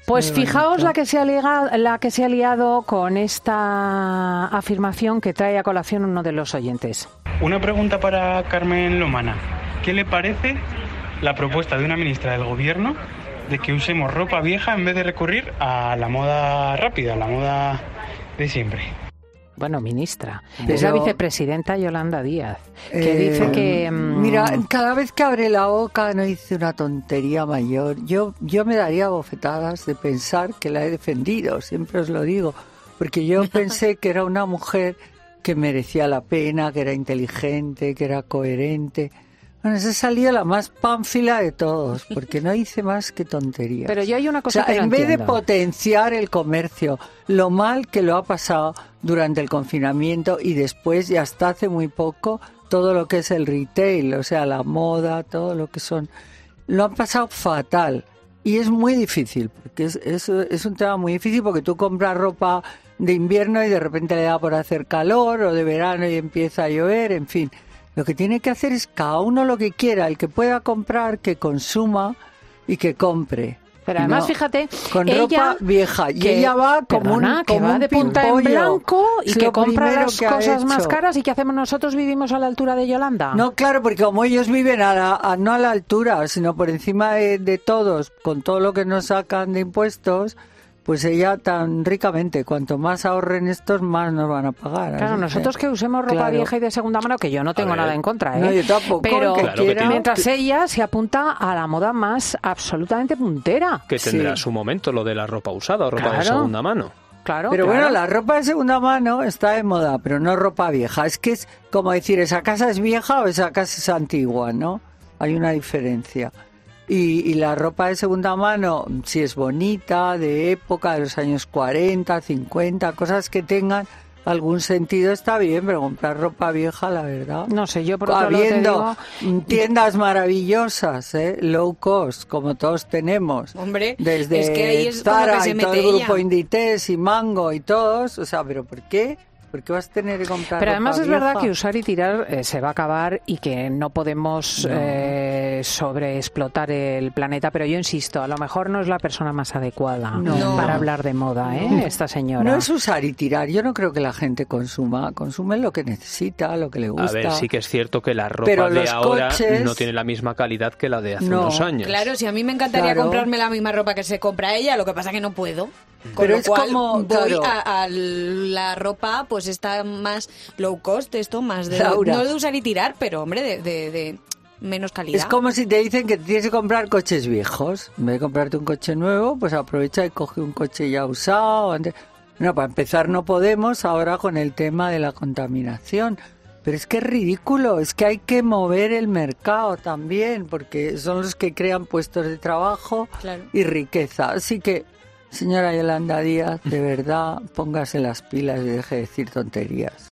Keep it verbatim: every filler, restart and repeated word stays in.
Pues fijaos la que, se ha liado, la que se ha liado con esta afirmación que trae a colación uno de los oyentes. Una pregunta para Carmen Lomana. ¿Qué le parece la propuesta de una ministra del Gobierno de que usemos ropa vieja en vez de recurrir a la moda rápida, a la moda de siempre? Bueno, ministra, Pero, es la vicepresidenta Yolanda Díaz, que eh, dice que... Mmm... Mira, cada vez que abre la boca no dice una tontería mayor. Yo, yo me daría bofetadas de pensar que la he defendido, siempre os lo digo, porque yo pensé que era una mujer que merecía la pena, que era inteligente, que era coherente. Bueno, se ha salido la más pánfila de todos, porque no dice más que tonterías. Pero yo hay una cosa o sea, que no en vez entiendo. de potenciar el comercio, lo mal que lo ha pasado durante el confinamiento y después, y hasta hace muy poco, todo lo que es el retail, o sea, la moda, todo lo que son, lo han pasado fatal. Y es muy difícil, porque es, es, es un tema muy difícil, porque tú compras ropa de invierno y de repente le da por hacer calor, o de verano y empieza a llover, en fin. Lo que tiene que hacer es cada uno lo que quiera, el que pueda comprar, que consuma y que compre. Pero además, no, fíjate, con ella, ropa vieja. Y que, ella va como perdona, un que como va un de punta en pimpollo. blanco y Es que lo compra primero las que ha cosas más hecho. caras. ¿Y qué hacemos nosotros? ¿Vivimos a la altura de Yolanda? No, claro, porque como ellos viven a la, a, no a la altura, sino por encima de, de todos, con todo lo que nos sacan de impuestos, pues ella tan ricamente, cuanto más ahorren estos, más nos van a pagar. Claro, Así nosotros que usemos ropa claro. vieja y de segunda mano, que yo no tengo ver, nada en contra, ¿eh? No, yo tampoco. Pero que Claro que quiera, tiene- mientras ella se apunta a la moda más absolutamente puntera. Que tendrá Sí. su momento lo de la ropa usada o ropa Claro. de segunda mano. Claro, Pero claro. bueno, la ropa de segunda mano está de moda, pero no ropa vieja. Es que es como decir, ¿esa casa es vieja o esa casa es antigua, no? Hay una diferencia. Y, y la ropa de segunda mano, si es bonita, de época, de los años cuarenta, cincuenta, cosas que tengan algún sentido, está bien, pero comprar ropa vieja, la verdad. No sé, yo por otro lado te Habiendo digo... tiendas maravillosas, ¿eh? Low cost, como todos tenemos. Hombre, Desde es que ahí es como Zara que se y todo mete el grupo ella. Inditex y Mango y todos, o sea, ¿pero por qué? ¿Por qué vas a tener que comprar Pero ropa además es vieja? verdad que usar y tirar eh, se va a acabar y que no podemos No. eh, sobreexplotar el planeta, pero yo insisto, a lo mejor no es la persona más adecuada No. para hablar de moda, ¿eh? No. Esta señora. No es usar y tirar, yo no creo que la gente consuma, consume lo que necesita, lo que le gusta. A ver, sí que es cierto que la ropa Pero de los ahora coches- no tiene la misma calidad que la de hace No. unos años. Claro, si a mí me encantaría Claro. comprarme la misma ropa que se compra ella, lo que pasa que no puedo. Con Pero lo es cual como, voy claro. a, a la ropa, pues está más low cost, esto más de Laura. no de usar y tirar, pero hombre, de, de, de menos calidad. Es como si te dicen que tienes que comprar coches viejos. En vez de comprarte un coche nuevo, pues aprovecha y coge un coche ya usado. Antes... No, para empezar no podemos ahora con el tema de la contaminación. Pero es que es ridículo, es que hay que mover el mercado también, porque son los que crean puestos de trabajo Claro. y riqueza. Así que, señora Yolanda Díaz, de verdad, póngase las pilas y deje de decir tonterías.